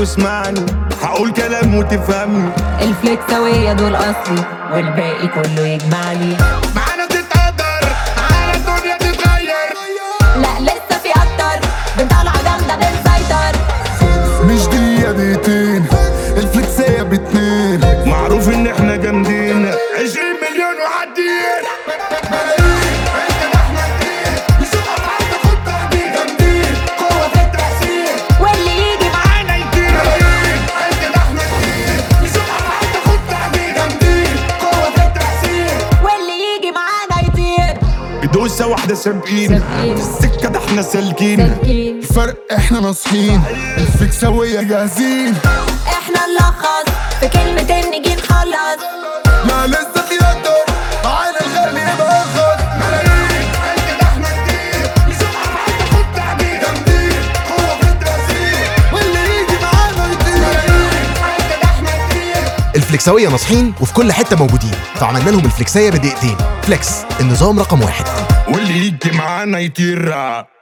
واسمعني، هقول كلام وتفهمني. الفليكساوية دول أصلي والباقي كله يجمعني. معانا تتقدر، معانا الدنيا تتغير. لا لسه في أكتر، بنطلع جامدة بنسيطر. مش دقيقة دقيقتين، الفليكسية باتنين. معروف ان احنا جامدين، 20 مليون وعدين. ملايين انت ده احنا كتير، نشوف ابعاد ناخد تقدير. جامدين قوة في التأثير، واللي يجي معانا يطير. ملايين انت ده احنا كتير، نشوف ابعاد ناخد تقدير. جامدين قوة في التأثير، واللي يجي معانا يطير. بدوسة واحدة سابقين، السكة ده احنا سالكين. الفرق احنا ناصحين، الفليكساوية جاهزين. احنا نلخص في كلمتين نيجي نخلص. ما لسه في أكتر، معانا الغالي يبقى أرخص. ملايين انت ده احنا كتير، نشوف ابعاد ناخد تقدير. جامدين قوة في التأثير، واللي يجي معانا يطير. ملايين انت ده احنا كتير. الفليكساوية ناصحين وفي كل حتة موجودين، فعملنا لهم الفليكسية بدقيقتين. فليكس، النظام رقم 1. واللي يجي معانا يطير.